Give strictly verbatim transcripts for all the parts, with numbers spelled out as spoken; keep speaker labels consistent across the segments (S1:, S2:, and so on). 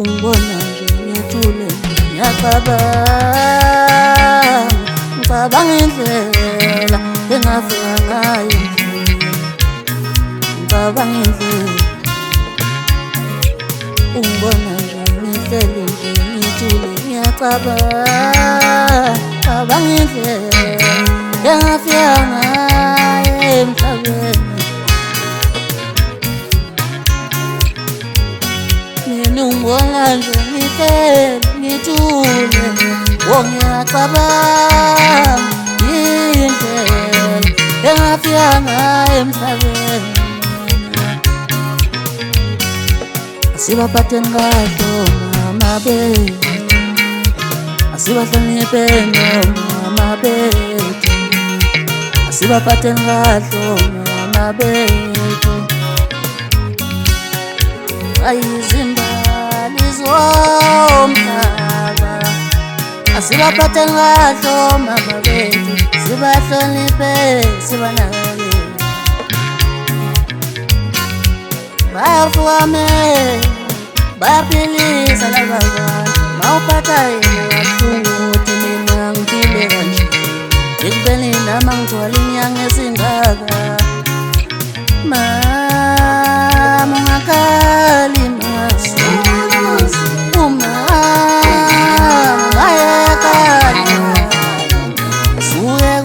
S1: ungibona nje ngithule ngiyacabanga, ngicabanga indlela engafika ngayo, ngicabanga indlela. Ungibona nje ngihleli nje ngithule ngiyacabanga, ngicabanga indlela engafika ngayo emhlabeni. Mina ungibona nje ngihleli ngithule, oh ngiyacabanga indlela engafika ngayo emhlabeni. Asibaphatheni kahle omama bethu, asibahlonipheni omama bethu, asibaphatheni kahle omama bethu. Ayizimbali zomhlaba, asibaphatheni kahle omama bethu, sibahloniphe sibanakekele. Bayafukamela bayaphilisa laba bantu, mawuphatha yena kabuhlungu ukuthi mina ngiphile kanje, ekubeni nami ngigcwala inyanga ezingaka. Mama ungakhali mama, umama ungayekali, suke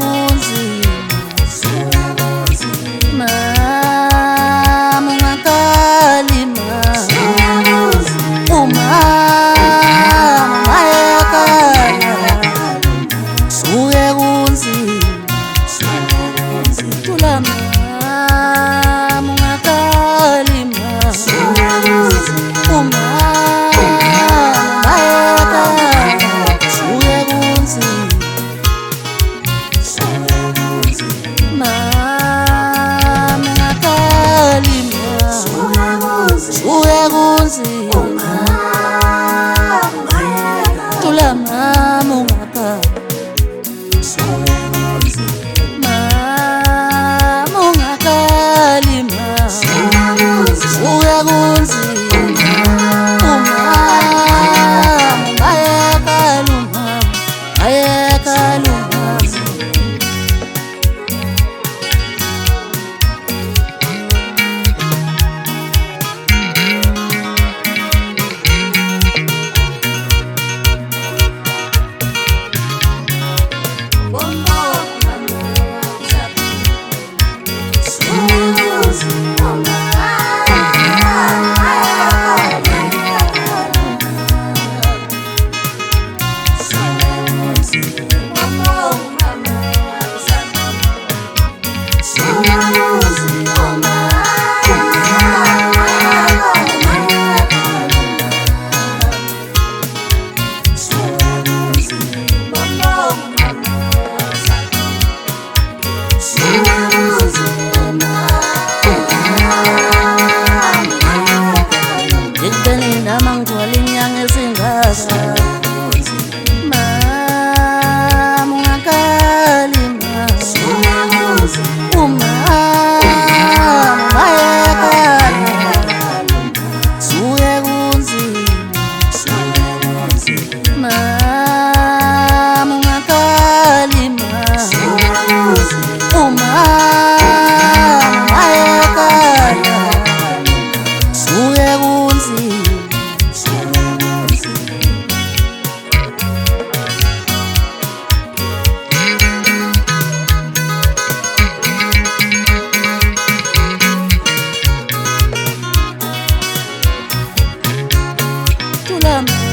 S1: kunzima. Mama ungakhali mama, umama ungayekali, suke kunzima. Thula mama ungakhali mama, suke kunzima. Umama ungayekali umama, ayekali umama. Ekubeni nami ngigcwala inyanga ezingaka. Mama ungakhali mama, umama ungayekali, suke kunzima. Mama ungakhali mama, umama ungayekali, suke kunzima. Thula